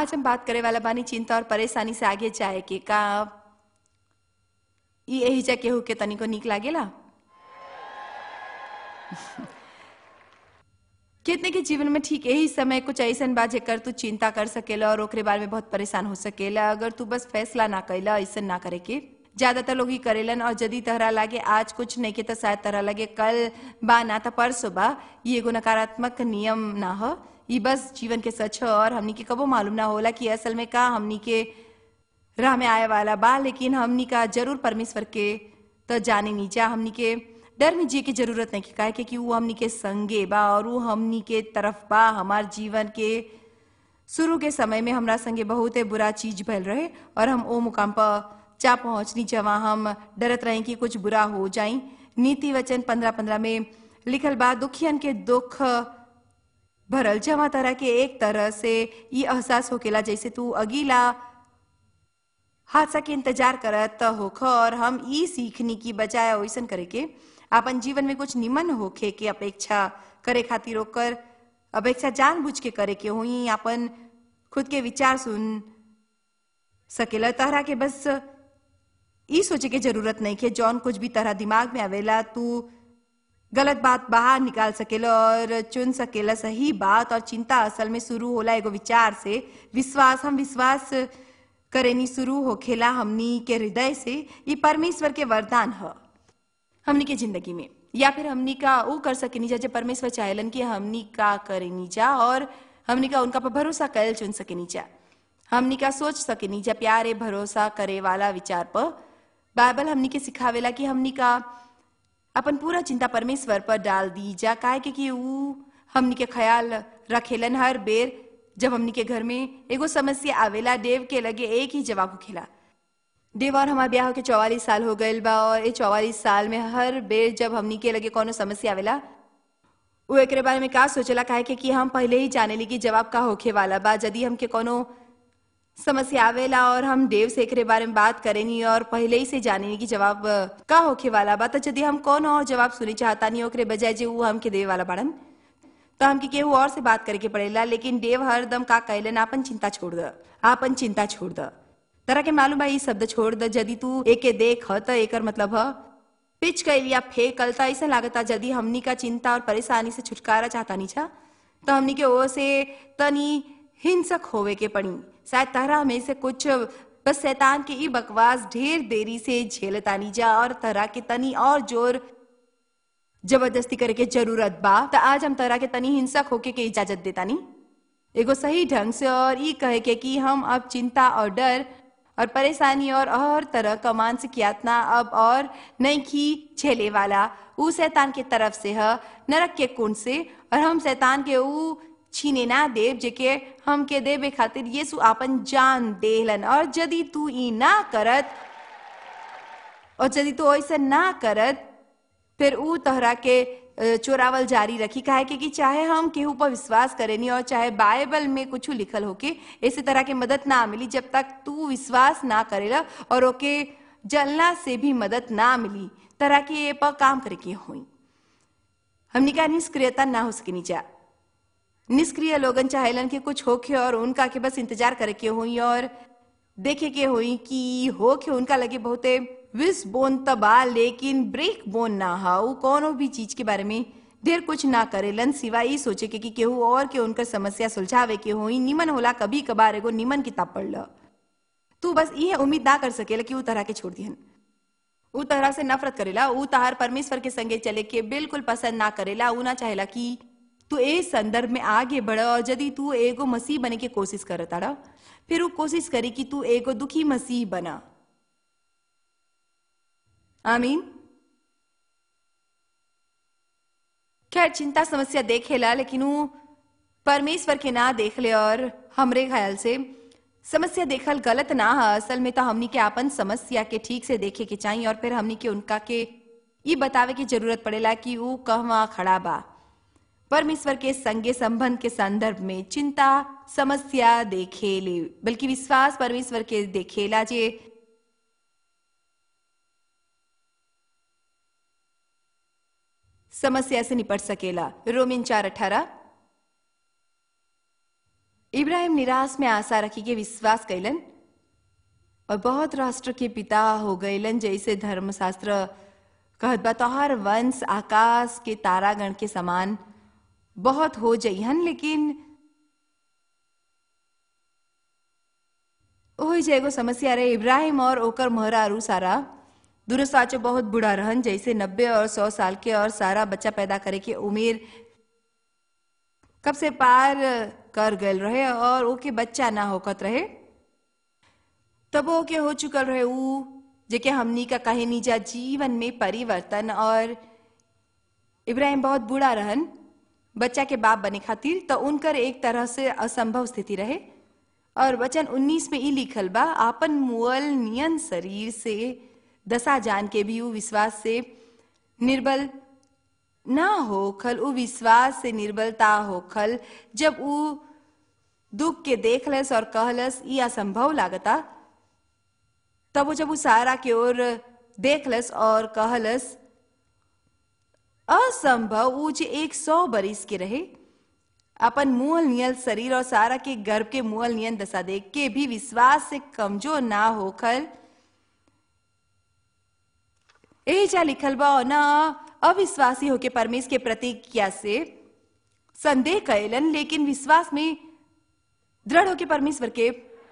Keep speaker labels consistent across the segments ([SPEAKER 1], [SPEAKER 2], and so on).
[SPEAKER 1] आज हम बात करे वाला बानी चिंता और परेशानी से आगे जाए के का यही जा केहू के तनिको निक लागेला। कितने के जीवन में ठीक यही समय कुछ ऐसन बा जेकर तू चिंता कर सकेला और ओकरे बारे में बहुत परेशान हो सकेला अगर तू बस फैसला ना कैला ऐसा ना करे के। ज्यादातर लोग ही करेलन और यदि तहरा लागे आज कुछ नहीं के तो शायद तहरा लगे कल बा ना तो परसों बा। ये एगो नकारात्मक नियम ना हो, ये बस जीवन के सच हो और हमनी के कबो मालूम ना होला कि असल में का हमनी के राह में आए वाला बा। लेकिन हमनी का जरूर परमेश्वर के तो जाने नहीं जा, हमनी के डर में जिए की जरूरत नहीं काहे कि वो हमनी के संगे बा और वो हमनी के तरफ बा। हमार जीवन के शुरू के समय में हमरा संगे बहुत बुरा चीज भइल रहे और हम ओ मुकाम पर जा पहुंचनी जहाँ हम डरत रहे कि कुछ बुरा हो जाई। नीति वचन 15:15 में लिखल बा, दुखियन के दुख भरल जमा तरह के एक तरह से ये एहसास होकेला जैसे तू अगीला हादसा के इंतजार करत होख और हम ई सीखनी की बजाय वैसन करे के अपन जीवन में कुछ निमन होखे के अपेक्षा करे खातिर ओकर अपेक्षा जानबूझ के करे के हुई। अपन खुद के विचार सुन सकेला, तहरा के बस ई सोचे के जरूरत नहीं के जौन कुछ भी तरह दिमाग में आवेला तू गलत बात बाहर निकाल सकेला और चुन सकेला सही बात। और चिंता असल में शुरू होला एगो विचार से। विश्वास, हम विश्वास करेनी शुरू होखेला हमनी के हृदय से। ये परमेश्वर के वरदान है हमनी के जिंदगी में, या फिर हमनी का वो कर सकेनी जा जब परमेश्वर चाहेलन कि हमनी का करेनी जा और हमनी का उनका पर भरोसा कैल चुन सकेनी जा। हमनी का सोच सकेनी जा प्यारे भरोसा करे वाला विचार पर। बाइबल हमनी के सिखावेला कि हमनी का अपन पूरा चिंता परमेश्वर पर डाल दी जा काहे कि वो हमनी के ख्याल रखेलन। हर बेर जब हमनी के घर में एगो समस्या आवेला देव के लगे एक ही जवाब होखेला। देव और हमारे ब्याह के 44 साल हो गए बा और ये 44 साल में हर बेर जब हमनी के लगे कोनो समस्या आवेला वो एक बारे में का सोचला काहे कि हम पहले ही जाने ली कि जवाब का होखे वाला बा। यदि हमके कोनो समस्या आवेला और हम देव से एक बारे में बात करेनी और पहले ही से जाने की जवाब का होखे वाला बा, तो यदि हम कौन और जवाब सुने चाहता नहीं ओकरे बजाय जो वो हमके देवे वाला बाड़न तो हमके केहू और से बात करे के पड़ेला। लेकिन देव हरदम का कहलन, आपन चिंता छोड़ द, आपन चिंता छोड़ द। तरह के मालूम बा ये शब्द छोड़ द यदि तू एके देख त एकर मतलब है पिच कैल या फेंकल। त ऐसा लागता यदि हमनी का चिंता और परेशानी से छुटकारा चाहता नहीं छा तो हमनी के ओ से तनी हिंसक होवे के पड़ी। शायद तरह में से कुछ बस शैतान की ई बकवास ढेर देरी से झेलतानी जा और तरह के तनी और जोर जबरदस्ती करे के जरूरत बा। तो आज हम तरह के तनी हिंसक होके के इजाजत देतानी एगो सही ढंग से और ई कहे के कि हम अब चिंता और डर और परेशानी और हर तरह का मानसिक यातना अब और नहीं की झेले वाला। ऊ शैतान के तरफ से है नरक के कुंड से और हम शैतान के ऊ छीने ना देव जेके हम के देवे खातिर यीशु आपन जान देहलन। और यदि तू ई ना करत और यदि तू ऐसा ना करत फिर ऊ तहरा के चोरावल जारी रखी काहे कि चाहे हम केहू पर विश्वास करेनी और चाहे बाइबल में कुछ लिखल होके इसी तरह के मदद ना मिली जब तक तू विश्वास ना करेला और ओके जलना से भी मदद ना मिली तरह के ये पर काम करे के हुई। हमनी का निष्क्रियता ना हो सके नीचा। निष्क्रिय लोगन चाहेलन कि कुछ होके और उनका के बस इंतजार करे के हुई और देखे के हुई कि होके उनका लगे बहुते विस बोन तबा लेकिन ब्रेक बोन ना हो। कोनो भी चीज के बारे में ढेर कुछ ना करेलन सिवाय ये सोचे के कि केहू और के उनकर समस्या सुलझावे के हुई। निमन होला कभी कभार एगो निमन किताब पढ़ ल। तू बस ये उम्मीद ना कर सकेला कि ऊ तरह के छोड़ दिहन। ऊ तरह से नफरत करेला, ऊ तहार परमेश्वर के संगे चले के बिल्कुल पसंद ना करेला। ऊ ना चाहेला कि तू ए संदर्भ में आगे बढ़ और यदि तू एगो मसीह बने के कोशिश करता फिर ऊ कोशिश करी कि तू एगो दुखी मसीह बना। आमीन। खैर चिंता समस्या देखेला लेकिन वो परमेश्वर के ना देख ले और हमरे ख्याल से समस्या देखल गलत ना है। असल में तो हमनी के आपन समस्या के ठीक से देखे के चाहिए और फिर हमनी के उनका के ये बतावे की जरूरत पड़ेला कि वो कहवा खड़ा बा। परमेश्वर के संगे संबंध के संदर्भ में चिंता समस्या देखेले बल्कि विश्वास परमेश्वर के देखेला जे समस्या से निपट सकेला। रोमिन 4:18 इब्राहिम निराश में आशा रखी के विश्वास कैलन और बहुत राष्ट्र के पिता हो गईलन, जैसे धर्मशास्त्र कहत बा तोहर वंश आकाश के तारागण के समान बहुत हो जइहन। लेकिन ओही जे एगो समस्या रहे, इब्राहिम और ओकर महरारू सारा दोनों साचो बहुत बूढ़ा रहन, जैसे 90 और 100 साल के, और सारा बच्चा पैदा करे के उम्र कब से पार कर गल रहे और ओके बच्चा ना होकत रहे। तब ओके हो चुकल रहे ऊ जेके हमनी का कहे निजा जीवन में परिवर्तन, और इब्राहिम बहुत बूढ़ा रहन बच्चा के बाप बने खातिर, तो उनकर एक तरह से असंभव स्थिति रहे। और वचन 19 में ई लिखल बा, आपन मुअल नियन शरीर से दशा जान के भी ऊ विश्वास से निर्बल ना होखल, ऊ विश्वास से निर्बलता होखल। जब ऊ दुख के देखलस और कहलस ई असंभव लागता, तब वो जब ऊ सारा के ओर देखलस और कहलस असंभव, ऊ जे 100 बरिस के रहे, अपन मुअल नियन शरीर और सारा के गर्भ के मुअल नियन दशा देख के भी विश्वास से कमजोर ना होखल। यही जा लिखल बा, और ना अविश्वासी होके परमेश्वर के प्रतिज्ञा से संदेह कैलन, लेकिन विश्वास में दृढ़ होके परमेश्वर के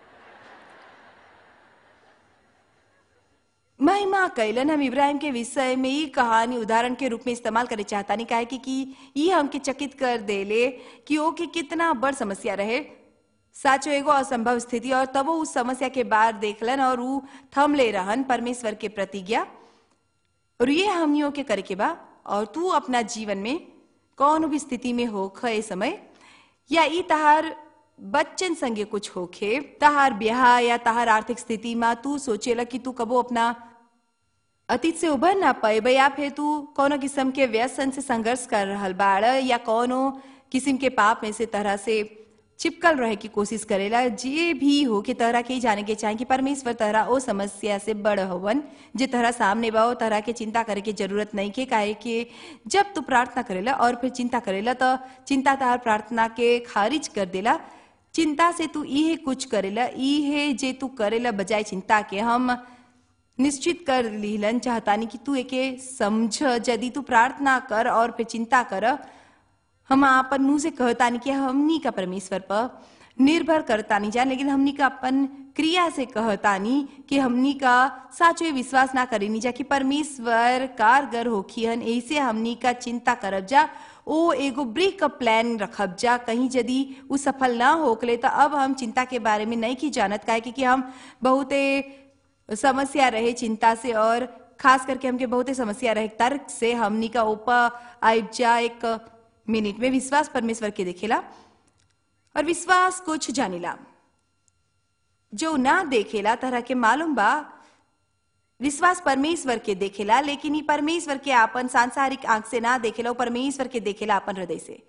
[SPEAKER 1] महिमा कैलन। हम इब्राहिम के विषय में ये कहानी उदाहरण के रूप में इस्तेमाल करे चाहता नहीं, काहे कि ये हमके चकित कर देले कि ओके कितना बड़ समस्या रहे, साचो एगो असंभव स्थिति, और तब वो उस समस्या के बाहर देखलन और ऊ थम ले रहन परमेश्वर के प्रतिज्ञा। और ये हमनियों के करे के बा। और तू अपना जीवन में कौन भी स्थिति में होख ए समय, या ई तहार बच्चन संगे कुछ होखे, तहार ब्याह या तहार आर्थिक स्थिति में तू सोचेला कि तू कबो अपना अतीत से उभर ना पाए, या फिर तू कोनो किस्म के व्यसन से संघर्ष कर रहल बाड़, या कोनो किस्म के पाप में से तरह से चिपकल रहे की कोशिश करेला। जे भी हो के तरह के जाने के चाहे कि परमेश्वर तरह ओ समस्या से बड़ हवन, जे तरह सामने बा ओ तरह के चिंता करे के जरूरत नहीं के, काहे कि जब तू प्रार्थना करेला और फिर चिंता करेला तो चिंता तार प्रार्थना के खारिज कर देला। चिंता से तू इहे कुछ करेला, इहे जे तू करेला बजाय चिंता के। हम निश्चित कर लीलन चाहतानी कि तू एके समझ, यदि तू प्रार्थना कर और फिर चिंता कर, हम अपन मुंह से कहतानी कि हमनी का परमेश्वर पर निर्भर करतानी जा, लेकिन हमनी का अपन क्रिया से कहतानी कि हमनी का साचो विश्वास ना करेनी जा कि परमेश्वर कारगर होखिहन। ऐसे हमनी का चिंता करब जा, ओ एगो ब्रेकअप प्लान रखब जा, कहीं यदि उ सफल ना होकले तो अब हम चिंता के बारे में नहीं की जानत, काहे कि हम बहुते समस्या रहे चिंता से, और खास करके हमके बहुते समस्या रहे तर्क से। हमनी का ऊपर आइब जा एक मिनट में विश्वास परमेश्वर के देखेला, और विश्वास कुछ जानिला जो ना देखेला। तरह के मालूम बा विश्वास परमेश्वर के देखेला, लेकिन ये परमेश्वर के आपन सांसारिक आंख से ना देखेला, परमेश्वर के देखेला अपन हृदय से।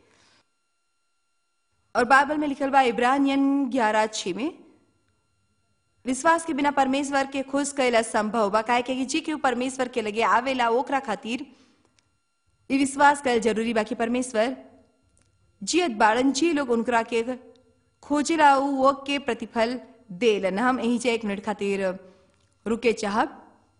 [SPEAKER 1] और बाइबल में लिखल बा इब्रानियन 11:6 में, विश्वास के बिना परमेश्वर के खुश कैल असंभव बा, काहे कि जी के परमेश्वर के लगे आवेला ओकरा खातिर ये विश्वास कैल जरूरी बा कि परमेश्वर जियत बाड़न, जी लोग उनकरा के खोजेला वो के प्रतिफल देलन। हम यही जे 1 मिनट खातिर रुके चाहब,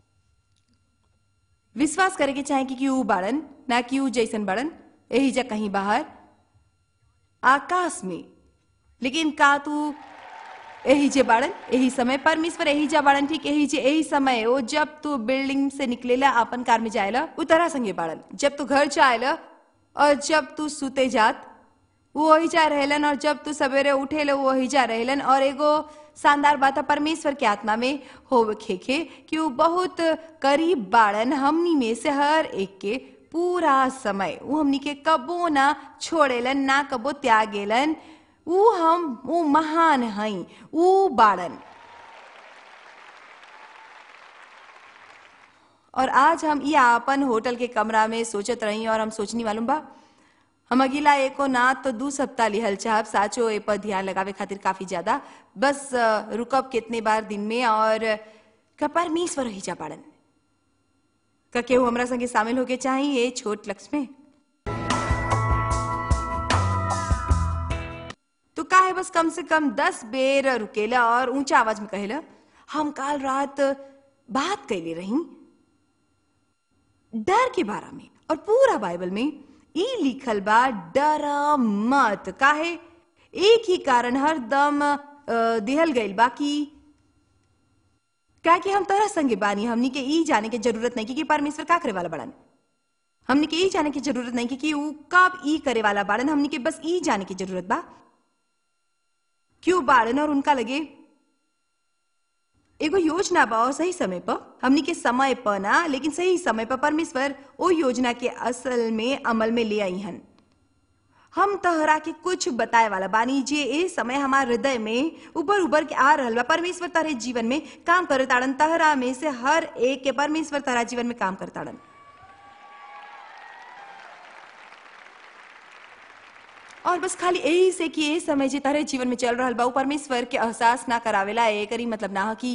[SPEAKER 1] विश्वास करे के चाहे कि ऊ बाड़न, ना कि ऊ जैसन बाड़न यही जा कहीं बाहर आकाश में, लेकिन का तू यही जे बाड़न यही समय परमेश्वर यही जा बाड़न, ठीक यही जे यही समय ओ जब तू बिल्डिंग से निकलेला अपन कार में जाएला उतरा संगे बाड़न, जब तू घर जाएला और जब तू सुते जात वो वही जा रहेलन, और जब तू सवेरे उठेला वो वही जा रहेलन। और एगो शानदार बात है परमेश्वर के आत्मा में हो खेखे कि वो बहुत करीब बाड़न हमनी में से हर एक के पूरा समय। वो हमनी के कबो ना छोड़ेलन, ना कबो त्यागेलन। वो महान हई, वो बाड़न। और आज हम ये अपन होटल के कमरा में सोचत रही, और हम सोचनी मालूम बा हम अगला एको ना तो 2 सप्ताह लिहल चाहब, साचो ए पर ध्यान लगावे खातिर काफी ज्यादा, बस रुकब कितने बार दिन में। और का परमेश्वर ही जा बाड़न, का केहू हमरा संगे शामिल होके चाहिए ये छोट लक्ष्य में। तो काहे बस कम से कम 10 बेर रुकेला और ऊंचा आवाज में कहेला, हम काल रात बात कैले रही डर के बारे में। और पूरा बाइबल में ई लिखल बा डरा मत। काहे? एक ही कारण हरदम दिहल गइल बा कि हम तोहरा संगे बानी। हमनी के ई जाने के जरूरत नहीं कि परमेश्वर का करे वाला बड़न। हमनी के ई जाने की जरूरत नहीं कि ऊ कब ई करे वाला बाड़न। हमनी के बस ई जाने की जरूरत बा क्यों बाड़न और उनका लगे एगो योजना बा और सही समय पर, हमनी के समय पर ना लेकिन सही समय पर परमेश्वर ओ योजना के असल में अमल में ले आई हन। हम तहरा के कुछ बताए वाला बानी जे ए समय हमार हृदय में उबर उबर के आ रहल बा। परमेश्वर तारे जीवन में काम करताड़न। तहरा में से हर एक के परमेश्वर तारा जीवन में काम करताड़न। और बस खाली यही से कि ये समय जे तारे जीवन में चल रहा बा परमेश्वर के एहसास ना करावेला। एकरी मतलब ना कि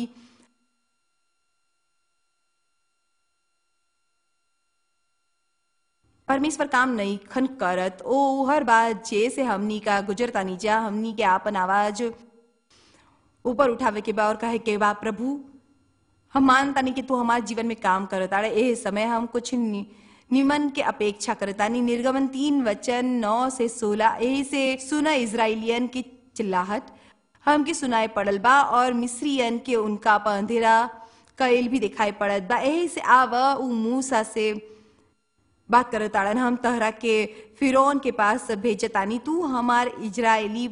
[SPEAKER 1] परमेश्वर काम नहीं खन करत। ओ हर बात जे से हमनी का गुजरता नीजा, हमनी के आपन आवाज ऊपर उठावे के बा और कहे के बा, प्रभु हम मानता नहीं कि तू हमारे जीवन में काम करता है। ए समय हम कुछ निमन के अपेक्षा करतानी। निर्गमन 3:9-16 यही से सुना इजराइलियन की चिल्लाहट हमके सुनाए पड़ल बा और मिस्रियन के उनका अंधेरा कैल भी दिखाई पड़त बा। यही से आव उ मूसा से बात करताड़न, हम तहरा के फिरौन के पास भेजतानी। तू हमार इजराइली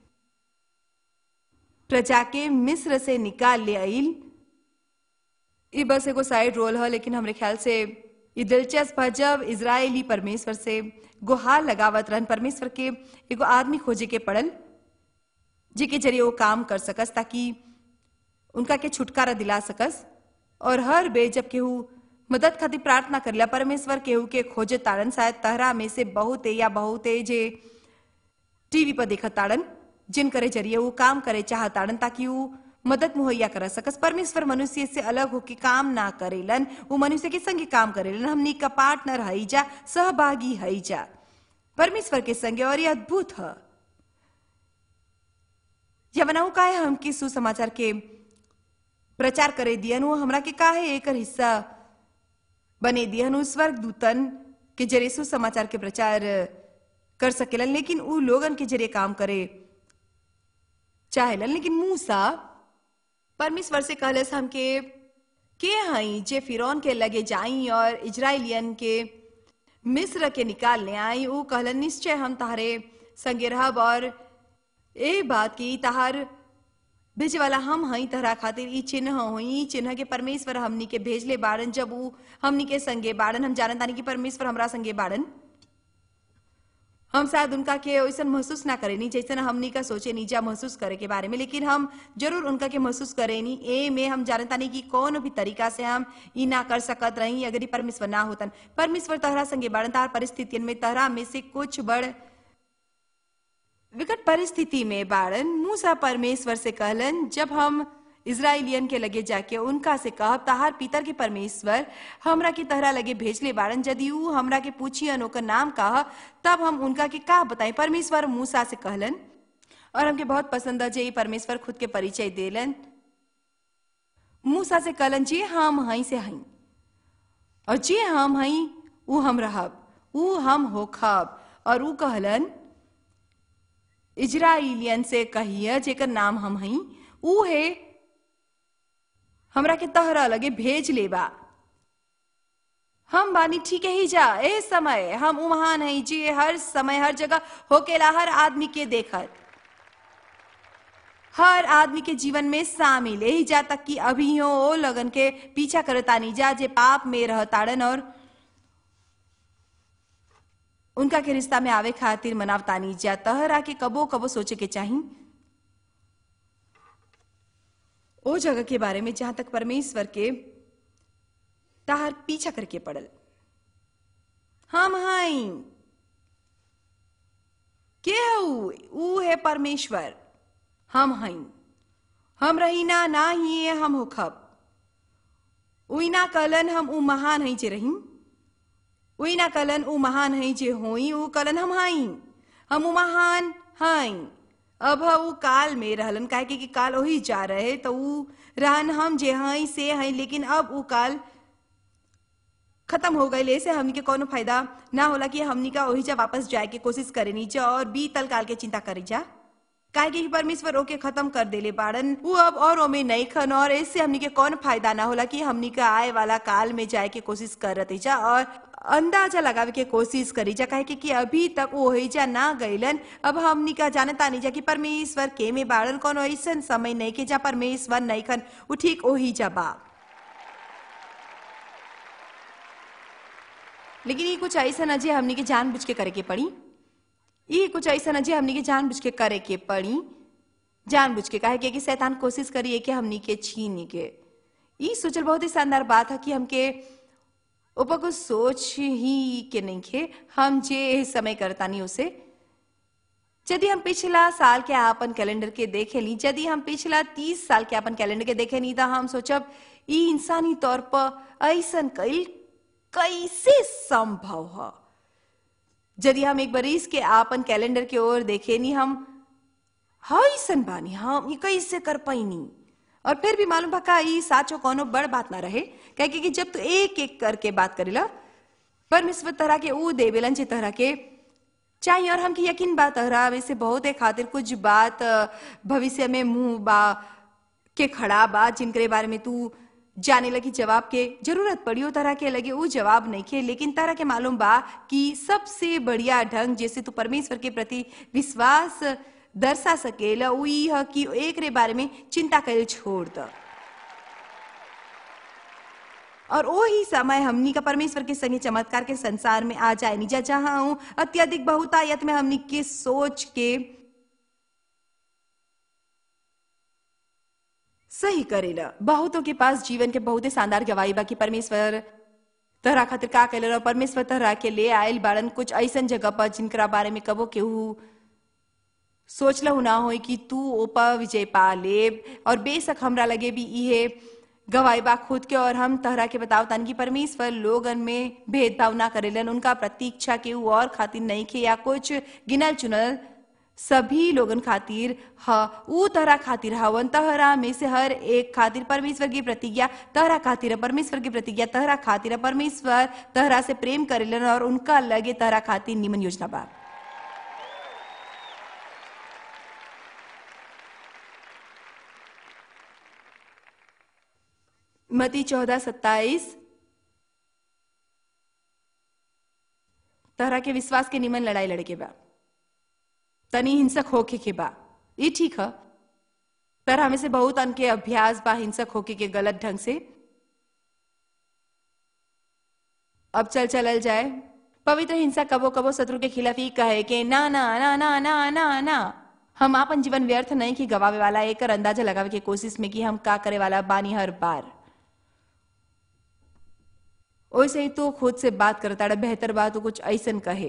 [SPEAKER 1] प्रजा के मिस्र से निकाल ले आइल। ये बस एगो साइड रोल है लेकिन हमरे ख्याल से ये दिलचस्प है। जब इजराइली परमेश्वर से गुहार लगावत रहन, परमेश्वर के एगो आदमी खोजे के पड़ल जिके जरिए वो काम कर सकस ताकि उनका के छुटकारा दिला सकस। और हर बे जब केहू मदद खातिर प्रार्थना करला परमेश्वर केहू के खोजे ताड़न। शायद तहरा में से बहुते जे टीवी पर देखत ताड़न जिन करे जरिए वो काम करे चाहताड़न ताकि वो मदद मुहैया कर सकस। परमेश्वर मनुष्य से अलग होके काम ना करेलन, वो मनुष्य के संगे काम करेलन। हमनी का पार्टनर हई जा, सहभागी हई जा परमेश्वर के संगे। और ये अद्भुत है। यवनाऊ काहे हमके सुसमाचार के प्रचार करे दियन, वो हमरा के काहे एकर हिस्सा बने दियन। उस स्वर्ग दूतन के जरिए सुसमाचार के प्रचार कर सकेलन लेकिन उ लोगन के जरिए काम करे चाहेलन। लेकिन मूसा परमेश्वर से कहलस हमके के हई जे फिरौन के लगे जाई और इजराइलियन के मिस्र के निकाल ले आई। उ कहलन, निश्चय हम तारे संगे रहब और ए बात की तहार भेजे वाला हम हई तहरा खातिर ई चिन्ह होई। ई चिन्ह के परमेश्वर हमनी के भेजले बाड़न। जब उ हमनी के संगे बाड़न हम जानतानी कि परमेश्वर हमरा संगे बाड़न। हम शायद उनका के वैसा महसूस ना करेनी जैसे हमनी का सोचे नीजा महसूस करे के बारे में, लेकिन हम जरूर उनका के महसूस करेनी। ए में हम जानता नहीं कि कौन भी तरीका से हम ई ना कर सकत रही अगर परमेश्वर ना होतन। परमेश्वर तहरा संगे बाड़न। तार परिस्थितियन में तहरा में से कुछ बड़ विकट परिस्थिति में बाड़न। मूसा परमेश्वर से कहलन, जब हम इजराइलियन के लगे जाके उनका से कहब तहार पितर के परमेश्वर हमरा के तहरा लगे भेजले बाड़न। यदि ऊ हमरा के पूछियन ओकर नाम कह तब हम उनका के का बताई। परमेश्वर मूसा से कहलन और हमके बहुत पसंद है जे परमेश्वर खुद के परिचय देलन। मूसा से कहलन, जे हम हई से हई और जे हम हई ऊ हम रहब, ऊ हम होखब। और ऊ कहलन, इजराइलियन से कहिए जेकर नाम हम हई ऊ है हमरा के तहरा लगे भेज लेबा। हम बानी ठीक ही जा। ए समय हम ऊ महान हई जे हर समय हर जगह होकेला, हर आदमी के देखत, हर आदमी के जीवन में शामिल ही जा तक कि अभी हो ओ लगन के पीछा करतानी जा जे पाप में रहताड़न और उनका के रिश्ता में आवे खातिर मनावतानी जा। तहरा के कबो कबो सोचे के चाही ओ जगह के बारे में जहां तक परमेश्वर के तार पीछा करके पड़ल। हम हई के ऊ है परमेश्वर। हम हई, हम रहीना ना ही हम होखब। उइना कलन हम ऊ महान हई जे रही, उइना कलन ऊ महान हई जे होई। ऊ कलन हम हई, हम ऊ महान हई अब वो काल में रहलन काहे कि काल वही जा रहे तो ऊ रहन हम जे हई से हई, लेकिन अब वो काल खत्म हो गई से हमनी के कोनो फायदा ना होला कि हमनी का वही जा वापस जाए के कोशिश करे नीचा और बीतल काल के चिंता करी जा, काहे कि परमेश्वर ओके खत्म कर देले बाड़न। वो अब और ओमे नहीं खन और इससे हमनी के कौन फायदा ना होला कि हमनी का आए वाला काल में जाए के कोशिश करत जा और अंदाजा लगावे के कोशिश करी जा, काहे कि अभी तक वो ही जा ना गईलन। अब हमनी का जानता नहीं जा कि परमेश्वर के में बाड़न, कोनो ऐसा समय नहीं के जा परमेश्वर नहीं खन, वो ठीक वही जा बा। लेकिन ये कुछ ऐसा न जे हमनी के जानबूझ के करे के पड़ी, ये कुछ ऐसा न जे हमनी के जानबूझ के करे के पड़ी, जानबूझ के काहे कि शैतान कोशिश करिए कि हमनी के छीन के। ये सोचल बहुत ही शानदार बात है कि हमके ऊपर कुछ सोच ही के नहीं खे हम जे समय करता नहीं उसे। यदि हम पिछला साल के आपन कैलेंडर के देखे ली, यदि हम पिछला 30 साल के आपन कैलेंडर के देखे नहीं, तो हम सोचब ये इंसानी तौर पर ऐसन कैसे संभव है। यदि हम एक बरिस के आपन कैलेंडर के ओर देखे नहीं, हम ऐसन बानी हम ये कैसे कर पाईनी। और फिर भी मालूम भका ई साचो कोनो बड़ बात ना रहे, कहे कि जब तू एक एक करके बात करेला परमेश्वर तरह के ऊ देवेलन जे तरह के चाहिए। और हमकी यकीन बात तहरा वैसे बहुत एक खातिर कुछ बात भविष्य में मुंह बा के खड़ा बा जिनके बारे में तू जाने लगी जवाब के जरूरत पड़ी हो तरह के लगे वो जवाब नहीं खे, लेकिन तरह के मालूम बा कि सबसे बढ़िया ढंग जैसे तू परमेश्वर के प्रति विश्वास दर्शा सकेला उ ई ह कि एक रे बारे में चिंता करे छोड़ द। और वो ही समय हमनी का परमेश्वर के संगे चमत्कार के संसार में आ जाए निजा, जहां हूं अत्यधिक बहुतायत में हमनी के सोच के सही करेला। बहुतों के पास जीवन के बहुत ही शानदार गवाही बा कि परमेश्वर तरह खातिर का कैल और परमेश्वर तरह के ले आयल बाड़न कुछ ऐसन जगह पर जिनकरा बारे में कबो केहू सोचलहु ना हो कि तू ओपा विजय पा ले। और बेशक हमरा लगे भी इहे गवाही बा खुद के, और हम तहरा के बताओ तान कि परमेश्वर लोगन में भेदभाव ना करेलन, उनका प्रतीक्षा केहू और खातिर नहीं खे या कुछ गिनल चुनल सभी लोगन खातिर ऊ तरह खातिर हवन। तहरा में से हर एक खातिर परमेश्वर की प्रतिज्ञा तहरा खातिर, परमेश्वर की प्रतिज्ञा तहरा खातिर, परमेश्वर तहरा से प्रेम करेलन और उनका लगे तहरा खातिर निमन योजना बा। मत्ती 14:27 तहरा के विश्वास के निमन लड़ाई लड़े के बा, तनी हिंसक होके के बा, ये ठीक है। तरह में से बहुत अन के अभ्यास बा हिंसक होके के गलत ढंग से। अब चलल जाए पवित्र हिंसा कबो कबो शत्रु के खिलाफ ही कहे के ना ना ना ना ना ना ना, हम आपन जीवन व्यर्थ नहीं कि गवावे वाला एक अंदाजा लगावे के कोशिश में कि हम का करे वाला बानी हर बार। वैसे ही तो खुद से बात करता है, बेहतर बात तो कुछ ऐसन कहे।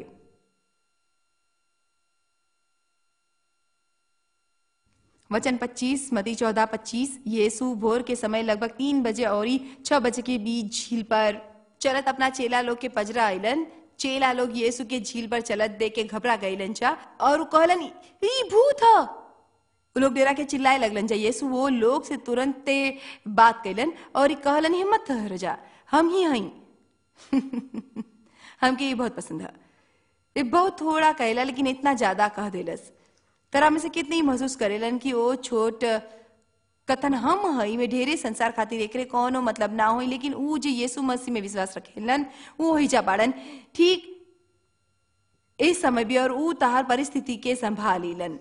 [SPEAKER 1] वचन 25 मत्ती 14:25 यीशु भोर के समय लगभग 3 बजे और 6 बजे के बीच झील पर चलत अपना चेला लोग के पजरा आइलन। चेला लोग यीशु के झील पर चलत देख के घबरा गईलन चा और कहलन ई भूत ह। वो लोग डेरा के चिल्लाए लगलन जा। यीशु वो लोग से तुरंत बात कैलन और कहलन हिम्मत हर जा, हम ही हई। हमके ये बहुत पसंद है। ये बहुत थोड़ा कहला लेकिन इतना ज्यादा कह देलस। तरह में से कितनी महसूस करेलन कि वो छोट कथन हम हई में ढेरे संसार खातिर एकरे कोनो मतलब ना हो, लेकिन ऊ जो यीशु मसीह में विश्वास रखेलन वो ही जा बाड़न ठीक इस समय भी, और ऊ तहार परिस्थिति के संभालीलन।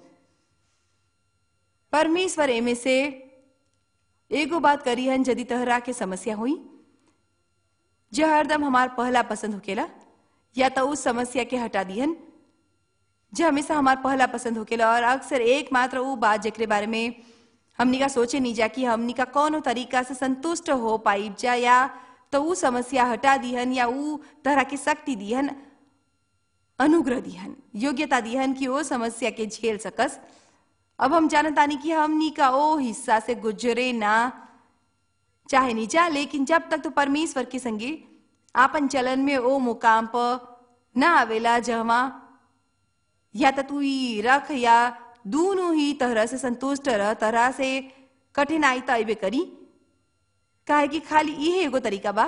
[SPEAKER 1] परमेश्वर एमे से एगो बात करी हन, यदि तहरा के समस्या हुई जो हरदम हमार पहला पसंद होकेला, या तो उस समस्या के हटा दिहन जो हमेशा हमार पहला पसंद होकेला। और अक्सर एकमात्र वो बात जेकरे बारे में हमनी का सोचे नहीं जा कि हमनी का कौन तरीका से संतुष्ट हो पाई जा, या तो वो समस्या हटा दिहन या वो तरह की शक्ति दिहन, अनुग्रह दिहन, योग्यता दिहन कि वो समस्या के झेल सकस। अब हम जानतानी कि हमनी का वो हिस्सा से गुजरे ना चाहे नहीं जा, लेकिन जब तक तो परमेश्वर के संगे आपन चलन में वो मुकाम पर ना आवेला जहवा या तो तू रख या दोनों ही तरह से संतुष्ट रह, तरह से कठिनाई त अबे करी। काहे कि खाली इहे एगो तरीका बा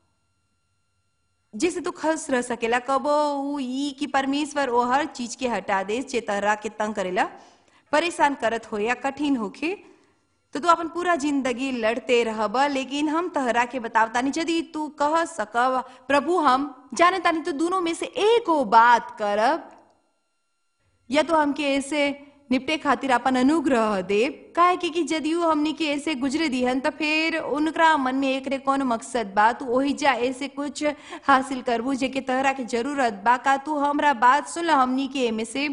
[SPEAKER 1] जिससे तू खुश रह सकेला। कबो ऊ ई कि परमेश्वर वो हर चीज के हटा दे जे तरह के तंग करेला, परेशान करत हो या कठिन होखे, तो तू अपन पूरा जिंदगी लड़ते रहब। लेकिन हम तहरा के बतावतानी, यदि तू कह सकब प्रभु हम जाने तानी तो दोनों में से एको बात करब, या तो हमके ऐसे निपटे खातिर अपन अनुग्रह दे। काहे कि यदि ऊ हमनी के ऐसे गुजरे दिहन तो फिर उनका मन में एक रे कौन मकसद बा, तू ओही जा ऐसे कुछ हासिल करबू जेके तहरा के जरूरत बा। का तू हमरा बात सुन, हमनी के एमे से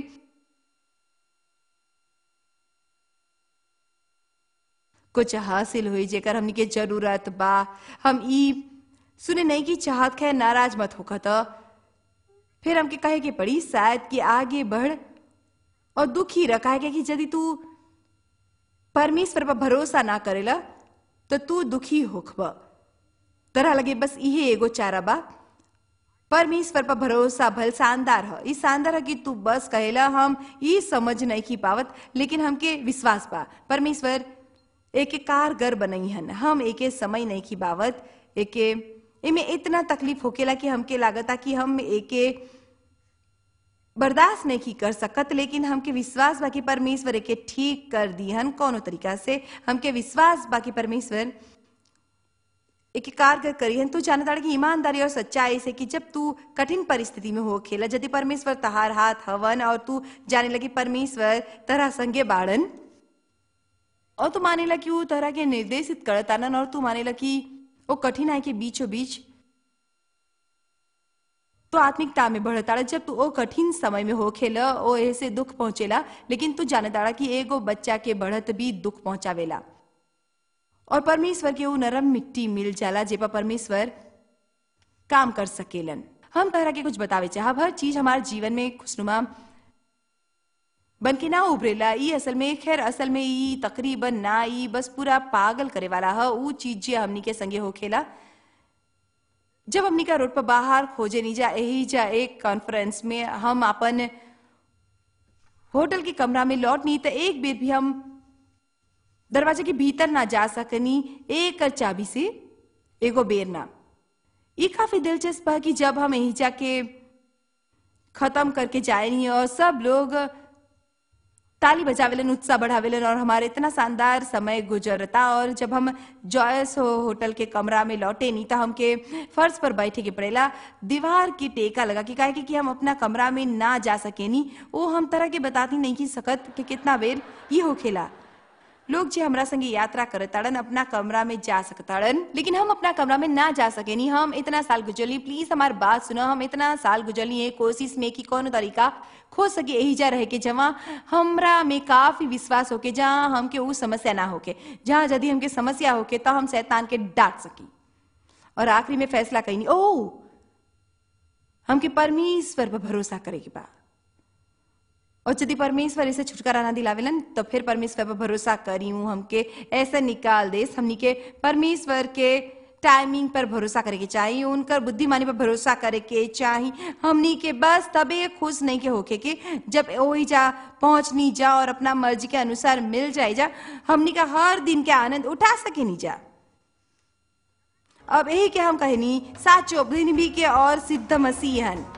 [SPEAKER 1] कुछ हासिल हुई जेकर हमनी के जरूरत बा। हम ई सुने नहीं की चाहत, खैर नाराज मत होखत। फिर हमके कहे के पड़ी शायद कि आगे बढ़ और दुखी रखा है कि यदि तू परमेश्वर पर भरोसा ना करेला तो तू दुखी होखब। तरह लगे बस इहे एगो चारा बा, परमेश्वर पर भरोसा भल शानदार है। ई शानदार है कि तू बस कहेला हम ई समझ नहीं की पावत, लेकिन हमके विश्वास बा परमेश्वर एके कारगर बनई हन। हम एके समय नहीं की बावत, एके एमे इतना तकलीफ होकेला कि हमके लागता कि हम एके बर्दाश्त नहीं की कर सकत। लेकिन हमके विश्वास बा कि परमेश्वर एके ठीक कर दिहन कोनो तरीका से। हमके विश्वास बा कि परमेश्वर एके कारगर करिहन। तू जानता कि ईमानदारी और सच्चाई से कि जब तू कठिन परिस्थिति में हो खेला, यदि परमेश्वर तहार हाथ हवन और तू जाने लगी परमेश्वर तरह संगे बाड़न, और तू मानेला कि वो तरह के निर्देशित करतानन, और तू मानेला कि वो कठिनाई के बीचों बीच तो आत्मिकता में बढ़ताड़ा। जब तू ओ कठिन समय में हो खेला, ओ ऐसे दुख पहुंचेला, लेकिन तू जानताड़ा कि एगो बच्चा के बढ़त भी दुख पहुंचावेला, और परमेश्वर के वो नरम मिट्टी मिल जाला जे पर परमेश्वर काम कर सकेलन। हम तरह के कुछ बतावे चाहब, हर चीज हमारे जीवन में खुशनुमा बन के ना उभरेला। ई असल में खैर असल में ई तकरीबन ना, ई बस पूरा पागल करे वाला है वो चीज जे हमनी के संगे होखेला। जब हमनी का रोड पर बाहर खोजे नहीं जा, यही जा एक कॉन्फ्रेंस में हम अपन होटल के कमरा में लौटनी तो एक बेर भी हम दरवाजे के भीतर ना जा सकनी एक चाबी से, एगो बेर ना। ये काफी दिलचस्प है कि जब हम यही जाके खत्म करके जाए नहीं और सब लोग ताली बजावेलन, उत्साह बढ़ावेलन और हमारे इतना शानदार समय गुजरता, और जब हम जॉयस होटल के कमरा में लौटे नहीं तो हमके फर्श पर बैठे के पड़ेला, दीवार की टेका लगा कि काहे कि हम अपना कमरा में ना जा सके नहीं। वो हम तरह के बताती नहीं की सकत कि कितना बेर ये होखेला। लोग जे हमरा संगे यात्रा करताड़न अपना कमरा में जा सकताड़न, लेकिन हम अपना कमरा में ना जा सके नहीं। हम इतना साल गुजरली, प्लीज हमारी बात सुनो, हम इतना साल गुजरली है कोशिश में कि कौन तरीका खो सके यही जा रहे के जहाँ हमरा में काफी विश्वास होके, जहाँ हमके वो समस्या ना होके, जहाँ यदि हमके समस्या होके तो हम शैतान के डांट सकी। और आखिरी में फैसला कहीं ओ हमके परमेश्वर पर भरोसा करेगी बा, और यदि परमेश्वर इसे छुटकारा ना दिलावेलन तो फिर परमेश्वर पर भरोसा करी हूं, हमके ऐसे निकाल दे। हमनी के परमेश्वर के टाइमिंग पर भरोसा करे के चाहिए, उनकर बुद्धिमानी पर भरोसा करे के चाहिए। हमनी के बस तबे खुश नहीं के होके के जब वही जा पहुंचनी जा और अपना मर्जी के अनुसार मिल जाए जा, हमनी का हर दिन के आनंद उठा सके नहीं जा। अब यही के हम कहनी साचो दिन भी के और सिद्ध मसीहन